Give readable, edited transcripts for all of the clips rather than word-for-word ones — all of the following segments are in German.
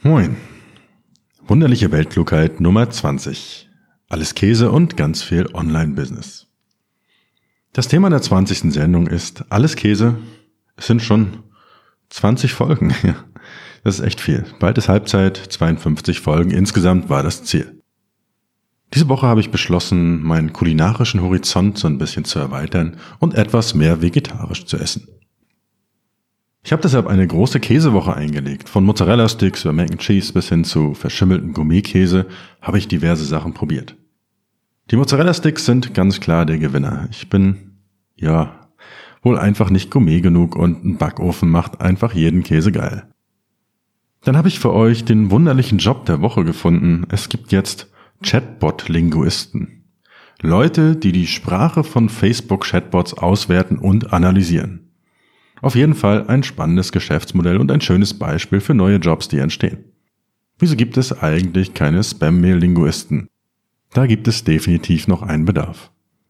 Moin. Wunderliche Weltklugheit Nummer 20. Alles Käse und ganz viel Online-Business. Das Thema der 20. Sendung ist alles Käse. Es sind schon 20 Folgen. Das ist echt viel. Bald ist Halbzeit, 52 Folgen insgesamt war das Ziel. Diese Woche habe ich beschlossen, meinen kulinarischen Horizont so ein bisschen zu erweitern und etwas mehr vegetarisch zu essen. Ich habe deshalb eine große Käsewoche eingelegt. Von Mozzarella-Sticks über Mac and Cheese bis hin zu verschimmelten Gourmetkäse habe ich diverse Sachen probiert. Die Mozzarella-Sticks sind ganz klar der Gewinner. Ich bin, wohl einfach nicht Gourmet genug und ein Backofen macht einfach jeden Käse geil. Dann habe ich für euch den wunderlichen Job der Woche gefunden. Es gibt jetzt Chatbot-Linguisten. Leute, die die Sprache von Facebook-Chatbots auswerten und analysieren. Auf jeden Fall ein spannendes Geschäftsmodell und ein schönes Beispiel für neue Jobs, die entstehen. Wieso gibt es eigentlich keine Spam-Mail-Linguisten? Da gibt es definitiv noch einen Bedarf.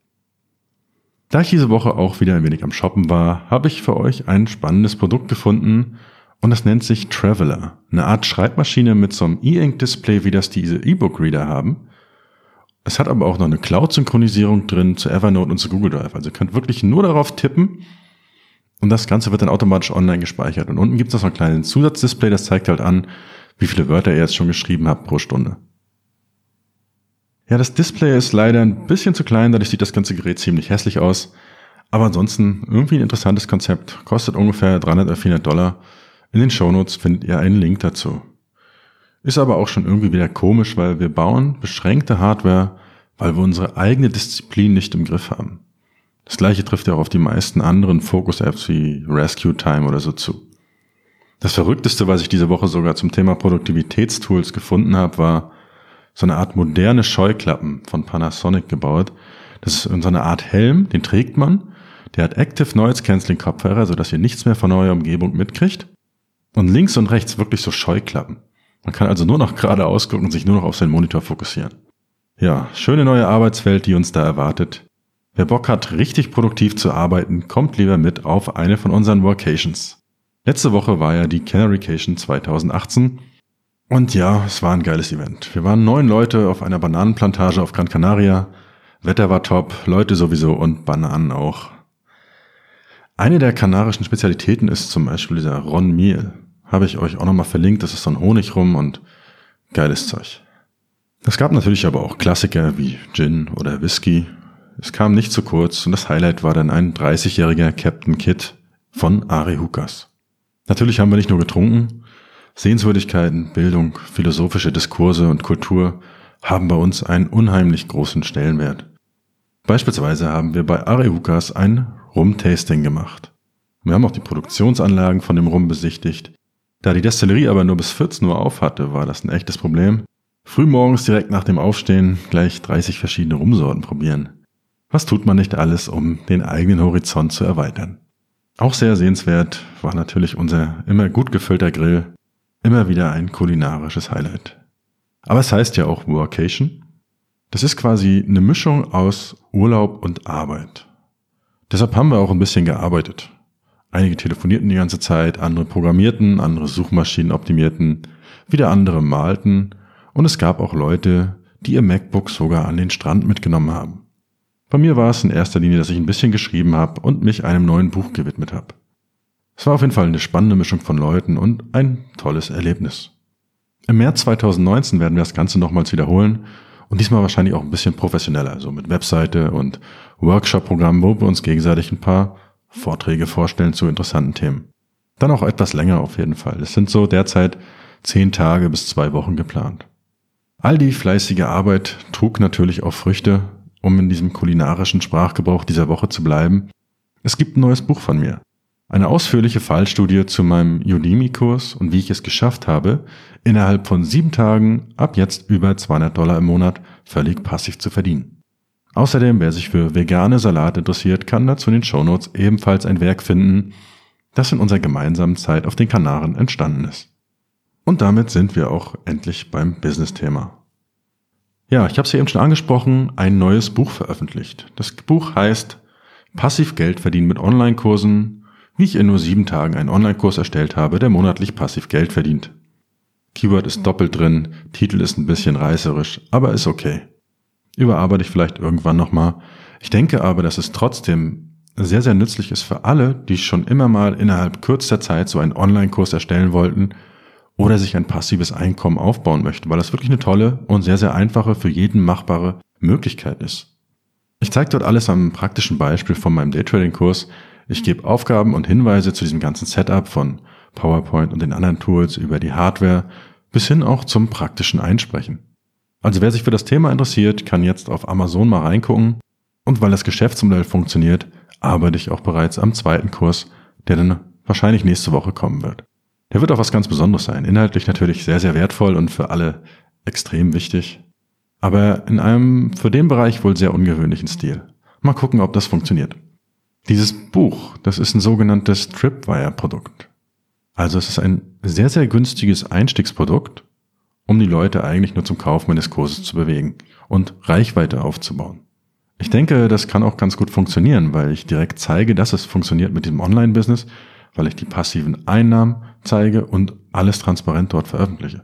Da ich diese Woche auch wieder ein wenig am Shoppen war, habe ich für euch ein spannendes Produkt gefunden und das nennt sich Traveler. Eine Art Schreibmaschine mit so einem E-Ink-Display, wie das diese E-Book-Reader haben. Es hat aber auch noch eine Cloud-Synchronisierung drin zu Evernote und zu Google Drive. Also ihr könnt wirklich nur darauf tippen und das Ganze wird dann automatisch online gespeichert. Und unten gibt es noch so ein kleines Zusatzdisplay, das zeigt halt an, wie viele Wörter ihr jetzt schon geschrieben habt pro Stunde. Ja, das Display ist leider ein bisschen zu klein, dadurch sieht das ganze Gerät ziemlich hässlich aus. Aber ansonsten irgendwie ein interessantes Konzept. Kostet ungefähr $300 oder $400. In den Shownotes findet ihr einen Link dazu. Ist aber auch schon irgendwie wieder komisch, weil wir bauen beschränkte Hardware, weil wir unsere eigene Disziplin nicht im Griff haben. Das gleiche trifft ja auch auf die meisten anderen Focus-Apps wie Rescue Time oder so zu. Das Verrückteste, was ich diese Woche sogar zum Thema Produktivitätstools gefunden habe, war so eine Art moderne Scheuklappen von Panasonic gebaut. Das ist so eine Art Helm, den trägt man. Der hat Active Noise Cancelling Kopfhörer, sodass ihr nichts mehr von eurer Umgebung mitkriegt. Und links und rechts wirklich so Scheuklappen. Man kann also nur noch geradeaus gucken und sich nur noch auf seinen Monitor fokussieren. Ja, schöne neue Arbeitswelt, die uns da erwartet. Wer Bock hat, richtig produktiv zu arbeiten, kommt lieber mit auf eine von unseren Workations. Letzte Woche war ja die Canarycation 2018 und ja, es war ein geiles Event. Wir waren 9 Leute auf einer Bananenplantage auf Gran Canaria. Wetter war top, Leute sowieso und Bananen auch. Eine der kanarischen Spezialitäten ist zum Beispiel dieser Ron Miel. Habe ich euch auch nochmal verlinkt, das ist so ein Honigrum und geiles Zeug. Es gab natürlich aber auch Klassiker wie Gin oder Whisky. Es kam nicht zu kurz und das Highlight war dann ein 30-jähriger Captain Kidd von Ari Hukas. Natürlich haben wir nicht nur getrunken. Sehenswürdigkeiten, Bildung, philosophische Diskurse und Kultur haben bei uns einen unheimlich großen Stellenwert. Beispielsweise haben wir bei Ari Hukas ein Rum-Tasting gemacht. Wir haben auch die Produktionsanlagen von dem Rum besichtigt. Da die Destillerie aber nur bis 14 Uhr auf hatte, war das ein echtes Problem. Frühmorgens direkt nach dem Aufstehen gleich 30 verschiedene Rumsorten probieren. Was tut man nicht alles, um den eigenen Horizont zu erweitern? Auch sehr sehenswert war natürlich unser immer gut gefüllter Grill. Immer wieder ein kulinarisches Highlight. Aber es heißt ja auch Workation. Das ist quasi eine Mischung aus Urlaub und Arbeit. Deshalb haben wir auch ein bisschen gearbeitet. Einige telefonierten die ganze Zeit, andere programmierten, andere Suchmaschinen optimierten, wieder andere malten und es gab auch Leute, die ihr MacBook sogar an den Strand mitgenommen haben. Bei mir war es in erster Linie, dass ich ein bisschen geschrieben habe und mich einem neuen Buch gewidmet habe. Es war auf jeden Fall eine spannende Mischung von Leuten und ein tolles Erlebnis. Im März 2019 werden wir das Ganze nochmals wiederholen und diesmal wahrscheinlich auch ein bisschen professioneller, also mit Webseite und Workshop-Programm, wo wir uns gegenseitig ein paar Vorträge vorstellen zu interessanten Themen. Dann auch etwas länger auf jeden Fall. Es sind so derzeit 10 Tage bis 2 Wochen geplant. All die fleißige Arbeit trug natürlich auch Früchte, um in diesem kulinarischen Sprachgebrauch dieser Woche zu bleiben. Es gibt ein neues Buch von mir. Eine ausführliche Fallstudie zu meinem Udemy-Kurs und wie ich es geschafft habe, innerhalb von 7 Tagen ab jetzt über $200 im Monat völlig passiv zu verdienen. Außerdem, wer sich für vegane Salat interessiert, kann dazu in den Shownotes ebenfalls ein Werk finden, das in unserer gemeinsamen Zeit auf den Kanaren entstanden ist. Und damit sind wir auch endlich beim Business-Thema. Ja, ich habe es ja eben schon angesprochen, ein neues Buch veröffentlicht. Das Buch heißt Passiv Geld verdienen mit Online-Kursen, wie ich in nur 7 Tagen einen Online-Kurs erstellt habe, der monatlich passiv Geld verdient. Keyword ist doppelt drin, Titel ist ein bisschen reißerisch, aber ist okay. Überarbeite ich vielleicht irgendwann nochmal. Ich denke aber, dass es trotzdem sehr, sehr nützlich ist für alle, die schon immer mal innerhalb kürzester Zeit so einen Online-Kurs erstellen wollten oder sich ein passives Einkommen aufbauen möchten, weil das wirklich eine tolle und sehr, sehr einfache, für jeden machbare Möglichkeit ist. Ich zeige dort alles am praktischen Beispiel von meinem Daytrading-Kurs. Ich gebe Aufgaben und Hinweise zu diesem ganzen Setup von PowerPoint und den anderen Tools über die Hardware bis hin auch zum praktischen Einsprechen. Also wer sich für das Thema interessiert, kann jetzt auf Amazon mal reingucken. Und weil das Geschäftsmodell funktioniert, arbeite ich auch bereits am zweiten Kurs, der dann wahrscheinlich nächste Woche kommen wird. Der wird auch was ganz Besonderes sein. Inhaltlich natürlich sehr, sehr wertvoll und für alle extrem wichtig. Aber in einem für den Bereich wohl sehr ungewöhnlichen Stil. Mal gucken, ob das funktioniert. Dieses Buch, das ist ein sogenanntes Tripwire-Produkt. Also es ist ein sehr, sehr günstiges Einstiegsprodukt, um die Leute eigentlich nur zum Kauf meines Kurses zu bewegen und Reichweite aufzubauen. Ich denke, das kann auch ganz gut funktionieren, weil ich direkt zeige, dass es funktioniert mit dem Online-Business, weil ich die passiven Einnahmen zeige und alles transparent dort veröffentliche.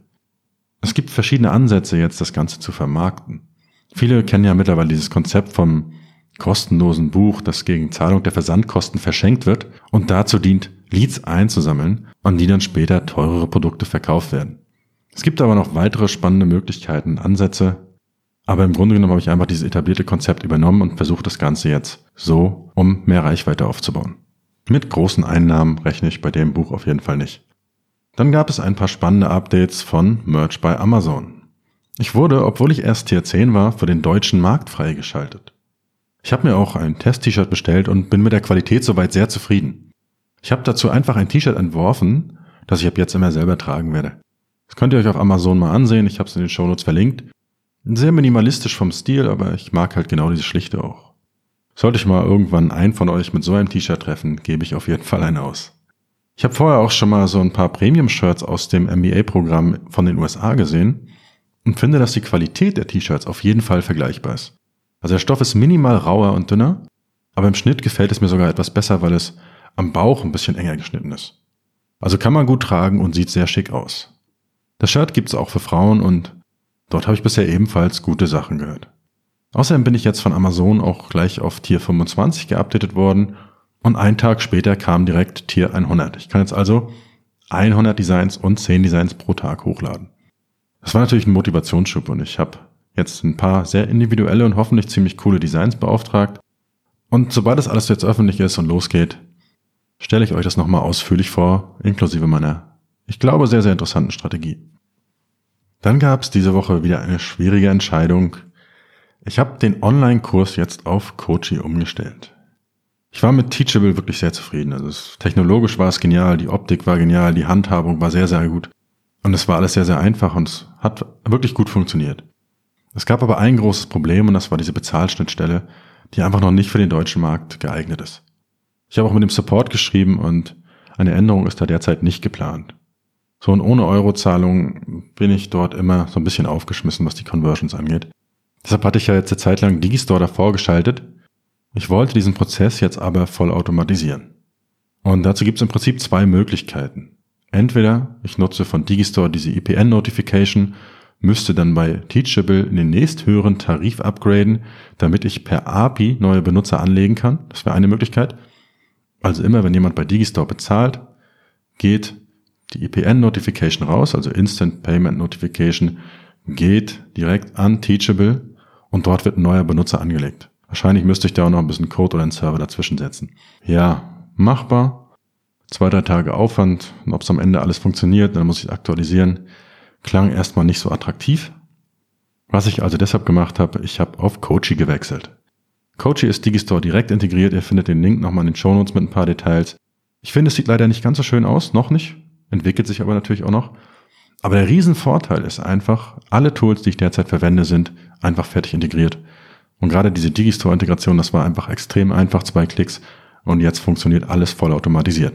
Es gibt verschiedene Ansätze, jetzt das Ganze zu vermarkten. Viele kennen ja mittlerweile dieses Konzept vom kostenlosen Buch, das gegen Zahlung der Versandkosten verschenkt wird und dazu dient, Leads einzusammeln, an die dann später teurere Produkte verkauft werden. Es gibt aber noch weitere spannende Möglichkeiten, Ansätze, aber im Grunde genommen habe ich einfach dieses etablierte Konzept übernommen und versuche das Ganze jetzt so, um mehr Reichweite aufzubauen. Mit großen Einnahmen rechne ich bei dem Buch auf jeden Fall nicht. Dann gab es ein paar spannende Updates von Merch bei Amazon. Ich wurde, obwohl ich erst Tier 10 war, für den deutschen Markt freigeschaltet. Ich habe mir auch ein Test-T-Shirt bestellt und bin mit der Qualität soweit sehr zufrieden. Ich habe dazu einfach ein T-Shirt entworfen, das ich ab jetzt immer selber tragen werde. Das könnt ihr euch auf Amazon mal ansehen, ich habe es in den Shownotes verlinkt. Sehr minimalistisch vom Stil, aber ich mag halt genau dieses Schlichte auch. Sollte ich mal irgendwann einen von euch mit so einem T-Shirt treffen, gebe ich auf jeden Fall einen aus. Ich habe vorher auch schon mal so ein paar Premium-Shirts aus dem MBA-Programm von den USA gesehen und finde, dass die Qualität der T-Shirts auf jeden Fall vergleichbar ist. Also der Stoff ist minimal rauer und dünner, aber im Schnitt gefällt es mir sogar etwas besser, weil es am Bauch ein bisschen enger geschnitten ist. Also kann man gut tragen und sieht sehr schick aus. Das Shirt gibt's auch für Frauen und dort habe ich bisher ebenfalls gute Sachen gehört. Außerdem bin ich jetzt von Amazon auch gleich auf Tier 25 geupdatet worden und einen Tag später kam direkt Tier 100. Ich kann jetzt also 100 Designs und 10 Designs pro Tag hochladen. Das war natürlich ein Motivationsschub und ich habe jetzt ein paar sehr individuelle und hoffentlich ziemlich coole Designs beauftragt. Und sobald das alles jetzt öffentlich ist und losgeht, stelle ich euch das nochmal ausführlich vor, inklusive meiner, ich glaube, sehr, sehr interessanten Strategie. Dann gab es diese Woche wieder eine schwierige Entscheidung. Ich habe den Online-Kurs jetzt auf Coachy umgestellt. Ich war mit Teachable wirklich sehr zufrieden. Also technologisch war es genial, die Optik war genial, die Handhabung war sehr, sehr gut. Und es war alles sehr, sehr einfach und es hat wirklich gut funktioniert. Es gab aber ein großes Problem und das war diese Bezahlschnittstelle, die einfach noch nicht für den deutschen Markt geeignet ist. Ich habe auch mit dem Support geschrieben und eine Änderung ist da derzeit nicht geplant. So, und ohne Eurozahlung bin ich dort immer so ein bisschen aufgeschmissen, was die Conversions angeht. Deshalb hatte ich ja jetzt eine Zeit lang Digistore davor geschaltet. Ich wollte diesen Prozess jetzt aber voll automatisieren. Und dazu gibt es im Prinzip zwei Möglichkeiten. Entweder ich nutze von Digistore diese IPN-Notification, müsste dann bei Teachable in den nächsthöheren Tarif upgraden, damit ich per API neue Benutzer anlegen kann. Das wäre eine Möglichkeit. Also immer, wenn jemand bei Digistore bezahlt, geht die IPN-Notification raus, also Instant Payment Notification, geht direkt an Teachable und dort wird ein neuer Benutzer angelegt. Wahrscheinlich müsste ich da auch noch ein bisschen Code oder einen Server dazwischen setzen. Ja, machbar. 2-3 Tage Aufwand und ob es am Ende alles funktioniert, dann muss ich aktualisieren. Klang erstmal nicht so attraktiv. Was ich also deshalb gemacht habe, ich habe auf Coachy gewechselt. Coachy ist Digistore direkt integriert, ihr findet den Link nochmal in den Shownotes mit ein paar Details. Ich finde, es sieht leider nicht ganz so schön aus, noch nicht. Entwickelt sich aber natürlich auch noch. Aber der Riesenvorteil ist einfach, alle Tools, die ich derzeit verwende, sind einfach fertig integriert. Und gerade diese Digistore-Integration, das war einfach extrem einfach, 2 Klicks und jetzt funktioniert alles vollautomatisiert.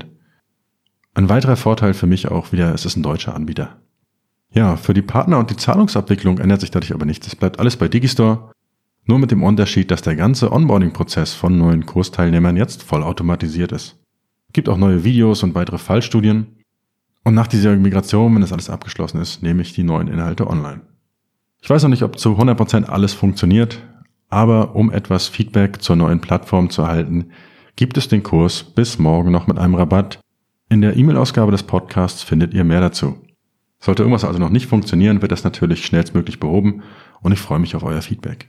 Ein weiterer Vorteil für mich auch wieder, es ist ein deutscher Anbieter. Ja, für die Partner und die Zahlungsabwicklung ändert sich dadurch aber nichts. Es bleibt alles bei Digistore, nur mit dem Unterschied, dass der ganze Onboarding-Prozess von neuen Kursteilnehmern jetzt vollautomatisiert ist. Es gibt auch neue Videos und weitere Fallstudien. Und nach dieser Migration, wenn das alles abgeschlossen ist, nehme ich die neuen Inhalte online. Ich weiß noch nicht, ob zu 100% alles funktioniert, aber um etwas Feedback zur neuen Plattform zu erhalten, gibt es den Kurs bis morgen noch mit einem Rabatt. In der E-Mail-Ausgabe des Podcasts findet ihr mehr dazu. Sollte irgendwas also noch nicht funktionieren, wird das natürlich schnellstmöglich behoben und ich freue mich auf euer Feedback.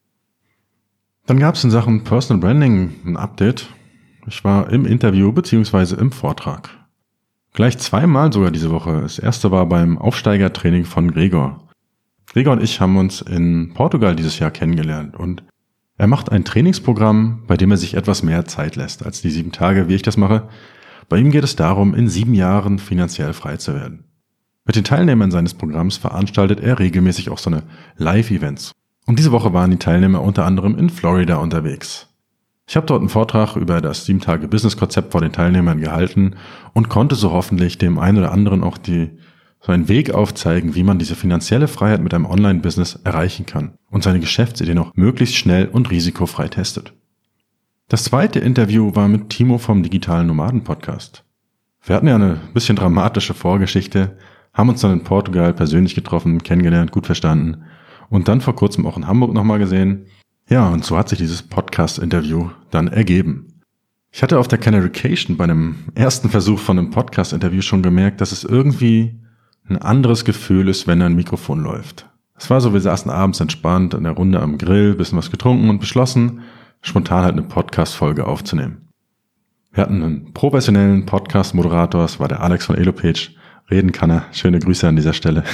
Dann gab es in Sachen Personal Branding ein Update. Ich war im Interview bzw. im Vortrag. Gleich zweimal sogar diese Woche. Das erste war beim Aufsteigertraining von Gregor. Gregor und ich haben uns in Portugal dieses Jahr kennengelernt und er macht ein Trainingsprogramm, bei dem er sich etwas mehr Zeit lässt als die 7 Tage, wie ich das mache. Bei ihm geht es darum, in 7 Jahren finanziell frei zu werden. Mit den Teilnehmern seines Programms veranstaltet er regelmäßig auch so eine Live-Events. Und diese Woche waren die Teilnehmer unter anderem in Florida unterwegs. Ich habe dort einen Vortrag über das 7-Tage-Business-Konzept vor den Teilnehmern gehalten und konnte so hoffentlich dem einen oder anderen auch so einen Weg aufzeigen, wie man diese finanzielle Freiheit mit einem Online-Business erreichen kann und seine Geschäftsidee noch möglichst schnell und risikofrei testet. Das zweite Interview war mit Timo vom Digitalen Nomaden Podcast. Wir hatten ja eine bisschen dramatische Vorgeschichte, haben uns dann in Portugal persönlich getroffen, kennengelernt, gut verstanden und dann vor kurzem auch in Hamburg nochmal gesehen. Ja, und so hat sich dieses Podcast-Interview dann ergeben. Ich hatte auf der Canarication bei einem ersten Versuch von einem Podcast-Interview schon gemerkt, dass es irgendwie ein anderes Gefühl ist, wenn ein Mikrofon läuft. Es war so, wir saßen abends entspannt in der Runde am Grill, bisschen was getrunken und beschlossen, spontan halt eine Podcast-Folge aufzunehmen. Wir hatten einen professionellen Podcast-Moderator, das war der Alex von Elopage. Reden kann er, schöne Grüße an dieser Stelle.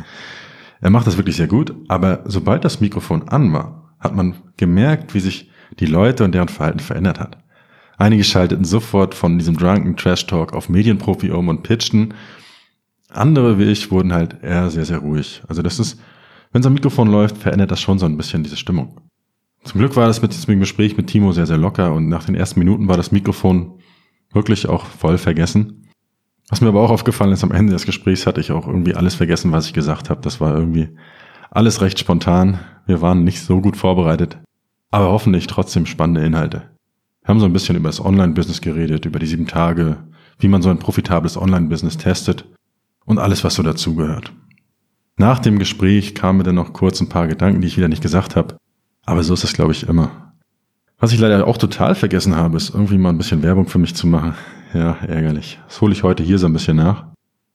Er macht das wirklich sehr gut, aber sobald das Mikrofon an war, hat man gemerkt, wie sich die Leute und deren Verhalten verändert hat. Einige schalteten sofort von diesem drunken Trash-Talk auf Medienprofi um und pitchten. Andere wie ich wurden halt eher sehr, sehr ruhig. Also das ist, wenn so ein Mikrofon läuft, verändert das schon so ein bisschen diese Stimmung. Zum Glück war das mit diesem Gespräch mit Timo sehr, sehr locker und nach den ersten Minuten war das Mikrofon wirklich auch voll vergessen. Was mir aber auch aufgefallen ist, am Ende des Gesprächs hatte ich auch irgendwie alles vergessen, was ich gesagt habe. Das war irgendwie alles recht spontan. Wir waren nicht so gut vorbereitet, aber hoffentlich trotzdem spannende Inhalte. Wir haben so ein bisschen über das Online-Business geredet, über die 7 Tage, wie man so ein profitables Online-Business testet und alles, was so dazugehört. Nach dem Gespräch kamen mir dann noch kurz ein paar Gedanken, die ich wieder nicht gesagt habe, aber so ist es, glaube ich, immer. Was ich leider auch total vergessen habe, ist irgendwie mal ein bisschen Werbung für mich zu machen. Ja, ärgerlich. Das hole ich heute hier so ein bisschen nach.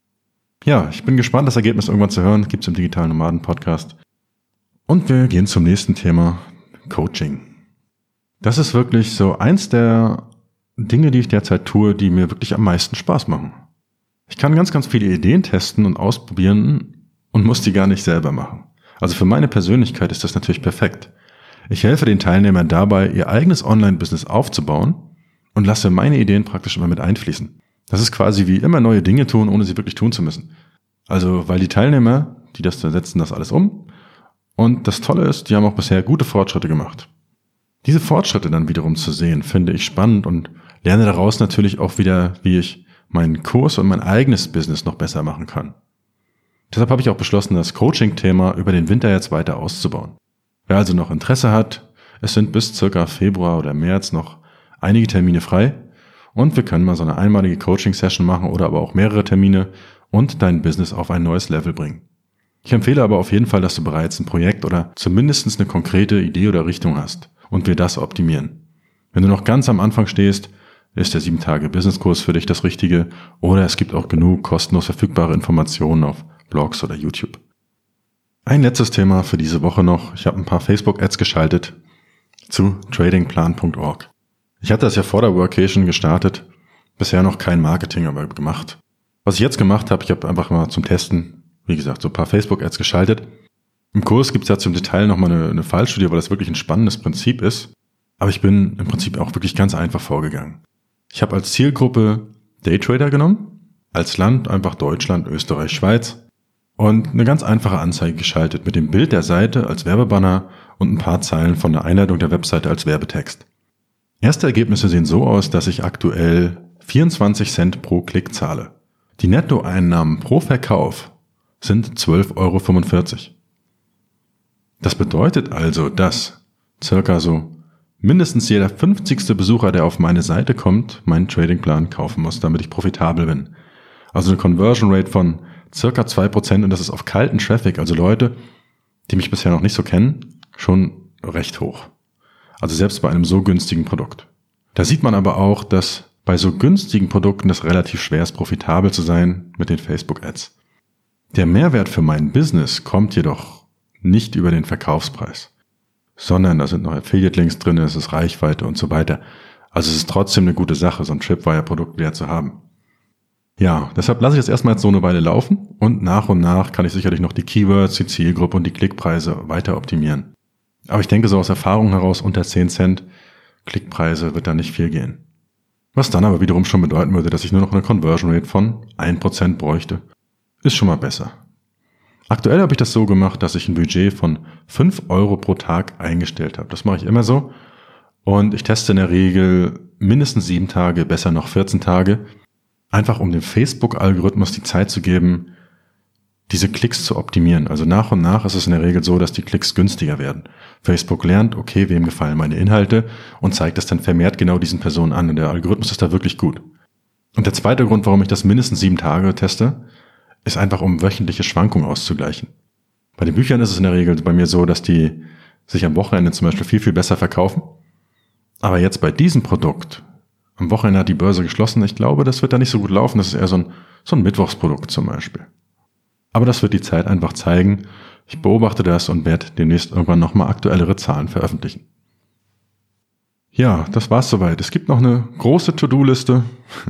Ja, ich bin gespannt, das Ergebnis irgendwann zu hören. Gibt's im Digitalen Nomaden Podcast. Und wir gehen zum nächsten Thema, Coaching. Das ist wirklich so eins der Dinge, die ich derzeit tue, die mir wirklich am meisten Spaß machen. Ich kann ganz, ganz viele Ideen testen und ausprobieren und muss die gar nicht selber machen. Also für meine Persönlichkeit ist das natürlich perfekt. Ich helfe den Teilnehmern dabei, ihr eigenes Online-Business aufzubauen und lasse meine Ideen praktisch immer mit einfließen. Das ist quasi wie immer neue Dinge tun, ohne sie wirklich tun zu müssen. Also weil die Teilnehmer, die das setzen das alles um. Und das Tolle ist, die haben auch bisher gute Fortschritte gemacht. Diese Fortschritte dann wiederum zu sehen, finde ich spannend und lerne daraus natürlich auch wieder, wie ich meinen Kurs und mein eigenes Business noch besser machen kann. Deshalb habe ich auch beschlossen, das Coaching-Thema über den Winter jetzt weiter auszubauen. Wer also noch Interesse hat, es sind bis circa Februar oder März noch einige Termine frei und wir können mal so eine einmalige Coaching-Session machen oder aber auch mehrere Termine und dein Business auf ein neues Level bringen. Ich empfehle aber auf jeden Fall, dass du bereits ein Projekt oder zumindest eine konkrete Idee oder Richtung hast und wir das optimieren. Wenn du noch ganz am Anfang stehst, ist der 7-Tage-Business-Kurs für dich das Richtige oder es gibt auch genug kostenlos verfügbare Informationen auf Blogs oder YouTube. Ein letztes Thema für diese Woche noch. Ich habe ein paar Facebook-Ads geschaltet zu tradingplan.org. Ich hatte das ja vor der Workation gestartet, bisher noch kein Marketing aber gemacht. Was ich jetzt gemacht habe, ich habe einfach mal zum Testen, wie gesagt, so ein paar Facebook-Ads geschaltet. Im Kurs gibt es ja zum Detail nochmal eine Fallstudie, weil das wirklich ein spannendes Prinzip ist. Aber ich bin im Prinzip auch wirklich ganz einfach vorgegangen. Ich habe als Zielgruppe Daytrader genommen, als Land einfach Deutschland, Österreich, Schweiz und eine ganz einfache Anzeige geschaltet mit dem Bild der Seite als Werbebanner und ein paar Zeilen von der Einleitung der Webseite als Werbetext. Erste Ergebnisse sehen so aus, dass ich aktuell 24 Cent pro Klick zahle. Die Nettoeinnahmen pro Verkauf sind 12,45 €. Das bedeutet also, dass circa so mindestens jeder 50. Besucher, der auf meine Seite kommt, meinen Tradingplan kaufen muss, damit ich profitabel bin. Also eine Conversion Rate von circa 2% und das ist auf kalten Traffic, also Leute, die mich bisher noch nicht so kennen, schon recht hoch. Also selbst bei einem so günstigen Produkt. Da sieht man aber auch, dass bei so günstigen Produkten es relativ schwer ist, profitabel zu sein mit den Facebook-Ads. Der Mehrwert für mein Business kommt jedoch nicht über den Verkaufspreis, sondern da sind noch Affiliate-Links drin, es ist Reichweite und so weiter. Also es ist trotzdem eine gute Sache, so ein Tripwire-Produkt wieder zu haben. Ja, deshalb lasse ich es erstmal jetzt so eine Weile laufen und nach kann ich sicherlich noch die Keywords, die Zielgruppe und die Klickpreise weiter optimieren. Aber ich denke so aus Erfahrung heraus, unter 10 Cent Klickpreise wird da nicht viel gehen. Was dann aber wiederum schon bedeuten würde, dass ich nur noch eine Conversion Rate von 1% bräuchte. Ist schon mal besser. Aktuell habe ich das so gemacht, dass ich ein Budget von 5 Euro pro Tag eingestellt habe. Das mache ich immer so. Und ich teste in der Regel mindestens 7 Tage, besser noch 14 Tage. Einfach um dem Facebook-Algorithmus die Zeit zu geben, diese Klicks zu optimieren. Also nach und nach ist es in der Regel so, dass die Klicks günstiger werden. Facebook lernt, okay, wem gefallen meine Inhalte und zeigt das dann vermehrt genau diesen Personen an. Und der Algorithmus ist da wirklich gut. Und der zweite Grund, warum ich das mindestens 7 Tage teste, ist einfach, um wöchentliche Schwankungen auszugleichen. Bei den Büchern ist es in der Regel bei mir so, dass die sich am Wochenende zum Beispiel viel, viel besser verkaufen. Aber jetzt bei diesem Produkt, am Wochenende hat die Börse geschlossen, ich glaube, das wird da nicht so gut laufen. Das ist eher so ein Mittwochsprodukt zum Beispiel. Aber das wird die Zeit einfach zeigen. Ich beobachte das und werde demnächst irgendwann nochmal aktuellere Zahlen veröffentlichen. Ja, das war's soweit. Es gibt noch eine große To-Do-Liste.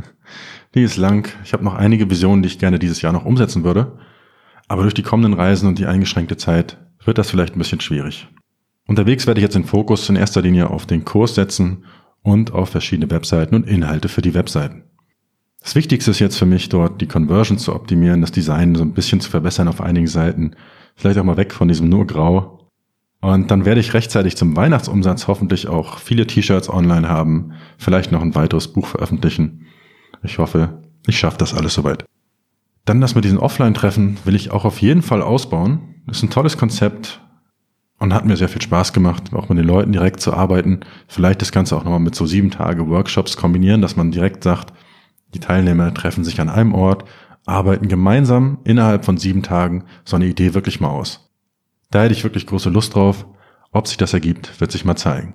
Die ist lang. Ich habe noch einige Visionen, die ich gerne dieses Jahr noch umsetzen würde. Aber durch die kommenden Reisen und die eingeschränkte Zeit wird das vielleicht ein bisschen schwierig. Unterwegs werde ich jetzt den Fokus in erster Linie auf den Kurs setzen und auf verschiedene Webseiten und Inhalte für die Webseiten. Das Wichtigste ist jetzt für mich, dort die Conversion zu optimieren, das Design so ein bisschen zu verbessern auf einigen Seiten, vielleicht auch mal weg von diesem nur Grau. Und dann werde ich rechtzeitig zum Weihnachtsumsatz hoffentlich auch viele T-Shirts online haben, vielleicht noch ein weiteres Buch veröffentlichen. Ich hoffe, ich schaffe das alles soweit. Dann das mit diesen Offline-Treffen will ich auch auf jeden Fall ausbauen. Das ist ein tolles Konzept und hat mir sehr viel Spaß gemacht, auch mit den Leuten direkt zu arbeiten. Vielleicht das Ganze auch nochmal mit so 7 Tage Workshops kombinieren, dass man direkt sagt, die Teilnehmer treffen sich an einem Ort, arbeiten gemeinsam innerhalb von 7 Tagen so eine Idee wirklich mal aus. Da hätte ich wirklich große Lust drauf. Ob sich das ergibt, wird sich mal zeigen.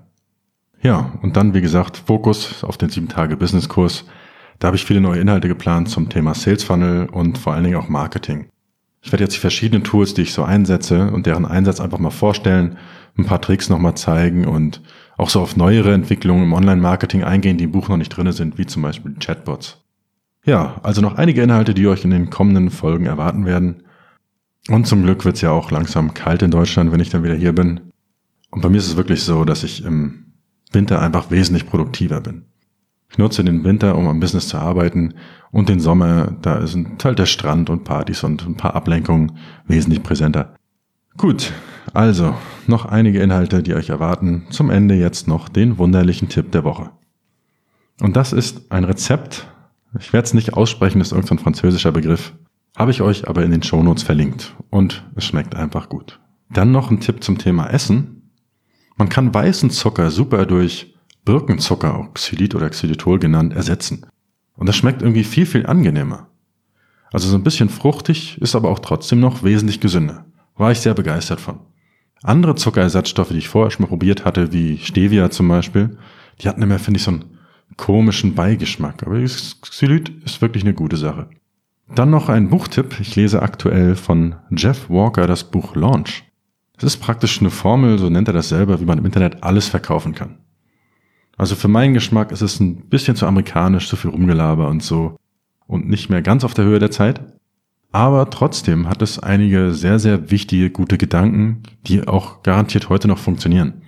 Ja, und dann, wie gesagt, Fokus auf den 7-Tage-Business-Kurs. Da habe ich viele neue Inhalte geplant zum Thema Sales Funnel und vor allen Dingen auch Marketing. Ich werde jetzt die verschiedenen Tools, die ich so einsetze und deren Einsatz einfach mal vorstellen, ein paar Tricks nochmal zeigen und auch so auf neuere Entwicklungen im Online-Marketing eingehen, die im Buch noch nicht drin sind, wie zum Beispiel die Chatbots. Ja, also noch einige Inhalte, die euch in den kommenden Folgen erwarten werden. Und zum Glück wird's ja auch langsam kalt in Deutschland, wenn ich dann wieder hier bin. Und bei mir ist es wirklich so, dass ich im Winter einfach wesentlich produktiver bin. Ich nutze den Winter, um am Business zu arbeiten, und den Sommer, da ist halt der Strand und Partys und ein paar Ablenkungen wesentlich präsenter. Gut, also noch einige Inhalte, die euch erwarten. Zum Ende jetzt noch den wunderlichen Tipp der Woche. Und das ist ein Rezept. Ich werde es nicht aussprechen, das ist irgendein französischer Begriff. Habe ich euch aber in den Shownotes verlinkt. Und es schmeckt einfach gut. Dann noch ein Tipp zum Thema Essen. Man kann weißen Zucker super durch Birkenzucker, auch Xylit oder Xylitol genannt, ersetzen. Und das schmeckt irgendwie viel, viel angenehmer. Also so ein bisschen fruchtig, ist aber auch trotzdem noch wesentlich gesünder. War ich sehr begeistert von. Andere Zuckerersatzstoffe, die ich vorher schon mal probiert hatte, wie Stevia zum Beispiel, die hatten immer, finde ich, so einen komischen Beigeschmack. Aber Xylit ist wirklich eine gute Sache. Dann noch ein Buchtipp. Ich lese aktuell von Jeff Walker das Buch Launch. Es ist praktisch eine Formel, so nennt er das selber, wie man im Internet alles verkaufen kann. Also für meinen Geschmack ist es ein bisschen zu amerikanisch, zu viel Rumgelaber und so und nicht mehr ganz auf der Höhe der Zeit. Aber trotzdem hat es einige sehr, sehr wichtige, gute Gedanken, die auch garantiert heute noch funktionieren.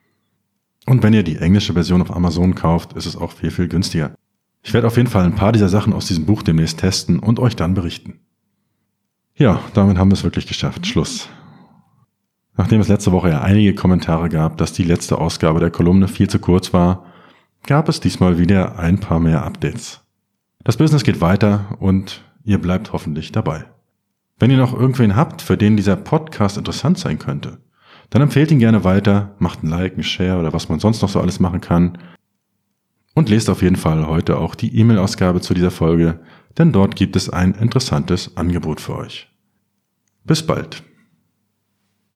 Und wenn ihr die englische Version auf Amazon kauft, ist es auch viel, viel günstiger. Ich werde auf jeden Fall ein paar dieser Sachen aus diesem Buch demnächst testen und euch dann berichten. Ja, damit haben wir es wirklich geschafft. Schluss. Nachdem es letzte Woche ja einige Kommentare gab, dass die letzte Ausgabe der Kolumne viel zu kurz war, gab es diesmal wieder ein paar mehr Updates. Das Business geht weiter und ihr bleibt hoffentlich dabei. Wenn ihr noch irgendwen habt, für den dieser Podcast interessant sein könnte, dann empfehlt ihn gerne weiter, macht ein Like, ein Share oder was man sonst noch so alles machen kann. Und lest auf jeden Fall heute auch die E-Mail-Ausgabe zu dieser Folge. denn dort gibt es ein interessantes Angebot für euch. Bis bald.